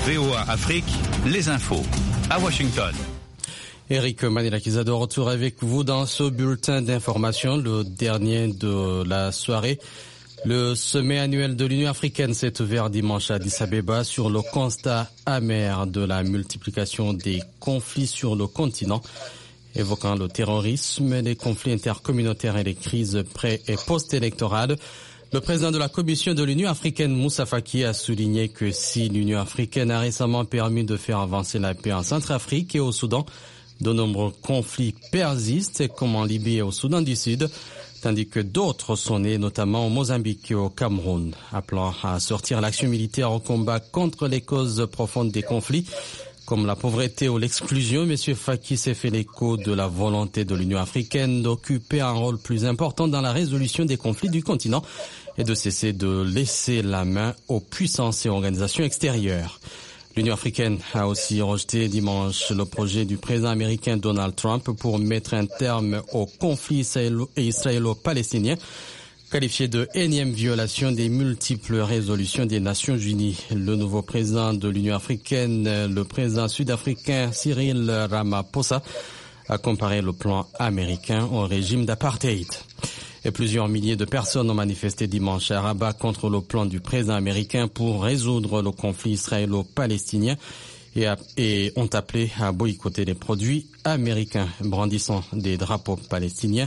VOA Afrique, les infos. À Washington. Eric Manilakisa de retour avec vous dans ce bulletin d'information, le dernier de la soirée. Le sommet annuel de l'Union africaine s'est ouvert dimanche à Addis Abeba sur le constat amer de la multiplication des conflits sur le continent, évoquant le terrorisme, les conflits intercommunautaires et les crises pré- et post-électorales. Le président de la Commission de l'Union africaine, Moussa Faki, a souligné que si l'Union africaine a récemment permis de faire avancer la paix en Centrafrique et au Soudan, de nombreux conflits persistent, comme en Libye et au Soudan du Sud, tandis que d'autres sont nés, notamment au Mozambique et au Cameroun. Appelant à sortir l'action militaire au combat contre les causes profondes des conflits, comme la pauvreté ou l'exclusion, M. Faki s'est fait l'écho de la volonté de l'Union africaine d'occuper un rôle plus important dans la résolution des conflits du continent et de cesser de laisser la main aux puissances et organisations extérieures. L'Union africaine a aussi rejeté dimanche le projet du président américain Donald Trump pour mettre un terme au conflit israélo-palestinien, qualifié de énième violation des multiples résolutions des Nations Unies. Le nouveau président de l'Union africaine, le président sud-africain Cyril Ramaphosa, a comparé le plan américain au régime d'apartheid. Et plusieurs milliers de personnes ont manifesté dimanche à Rabat contre le plan du président américain pour résoudre le conflit israélo-palestinien et ont appelé à boycotter les produits américains brandissant des drapeaux palestiniens.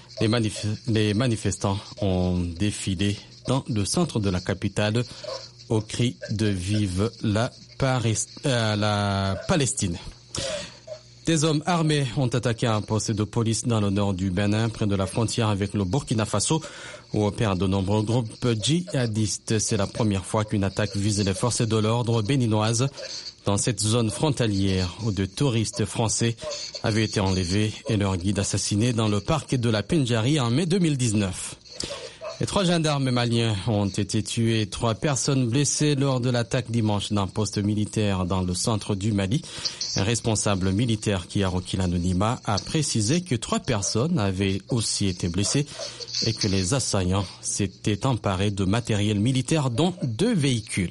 Les manifestants ont défilé dans le centre de la capitale au cri de Vive la Palestine. Des hommes armés ont attaqué un poste de police dans le nord du Bénin, près de la frontière avec le Burkina Faso, où opèrent de nombreux groupes djihadistes. C'est la première fois qu'une attaque vise les forces de l'ordre béninoises dans cette zone frontalière où de touristes français avaient été enlevés et leur guide assassiné dans le parc de la Pendjari en mai 2019. Les 3 gendarmes maliens ont été tués et 3 personnes blessées lors de l'attaque dimanche d'un poste militaire dans le centre du Mali. Un responsable militaire qui a requis l'anonymat a précisé que 3 personnes avaient aussi été blessées et que les assaillants s'étaient emparés de matériel militaire dont 2 véhicules.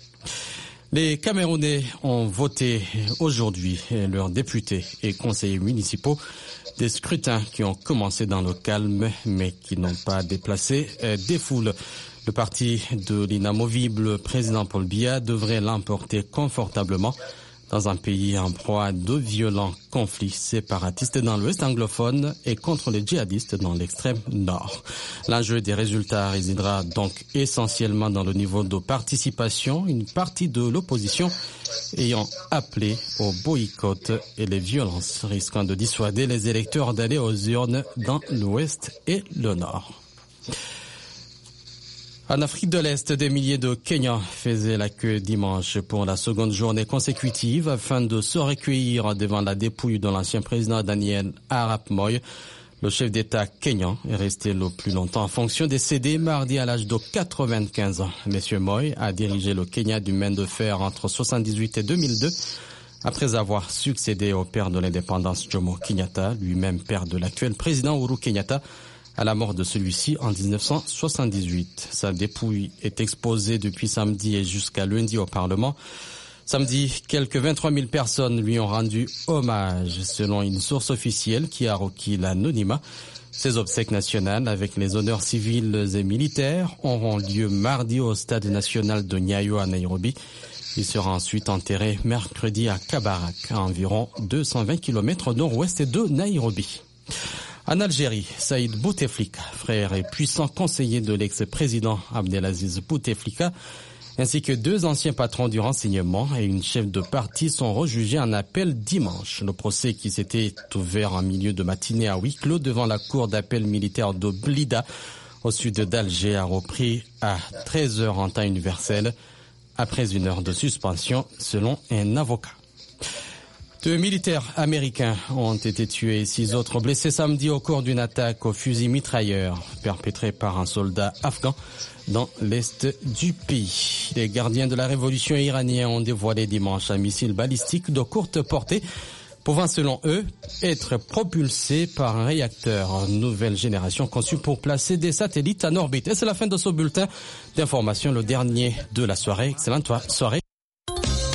Les Camerounais ont voté aujourd'hui leurs députés et conseillers municipaux. Des scrutins qui ont commencé dans le calme, mais qui n'ont pas déplacé des foules. Le parti de l'inamovible président Paul Biya devrait l'emporter confortablement dans un pays en proie à de violents conflits séparatistes dans l'ouest anglophone et contre les djihadistes dans l'extrême nord. L'enjeu des résultats résidera donc essentiellement dans le niveau de participation, une partie de l'opposition ayant appelé au boycott et les violences risquant de dissuader les électeurs d'aller aux urnes dans l'ouest et le nord. En Afrique de l'Est, des milliers de Kenyans faisaient la queue dimanche pour la seconde journée consécutive afin de se recueillir devant la dépouille de l'ancien président Daniel Arap Moi. Le chef d'État kenyan est resté le plus longtemps en fonction, décédé mardi à l'âge de 95 ans. Monsieur Moi a dirigé le Kenya du main de fer entre 1978 et 2002, après avoir succédé au père de l'indépendance Jomo Kenyatta, lui-même père de l'actuel président Uhuru Kenyatta, à la mort de celui-ci en 1978. Sa dépouille est exposée depuis samedi et jusqu'à lundi au Parlement. Samedi, quelques 23 000 personnes lui ont rendu hommage, selon une source officielle qui a requis l'anonymat. Ces obsèques nationales, avec les honneurs civils et militaires, auront lieu mardi au stade national de Nyayo à Nairobi. Il sera ensuite enterré mercredi à Kabarak, à environ 220 km nord-ouest de Nairobi. En Algérie, Saïd Bouteflika, frère et puissant conseiller de l'ex-président Abdelaziz Bouteflika, ainsi que 2 anciens patrons du renseignement et une chef de parti sont rejugés en appel dimanche. Le procès qui s'était ouvert en milieu de matinée à huis clos devant la cour d'appel militaire de Blida, au sud d'Alger, a repris à 13h en temps universel, après 1 heure de suspension, selon un avocat. 2 militaires américains ont été tués et 6 autres blessés samedi au cours d'une attaque au fusil mitrailleur perpétrée par un soldat afghan dans l'est du pays. Les gardiens de la révolution iranienne ont dévoilé dimanche un missile balistique de courte portée pouvant selon eux être propulsé par un réacteur nouvelle génération conçu pour placer des satellites en orbite. Et c'est la fin de ce bulletin d'information, le dernier de la soirée. Excellente soirée.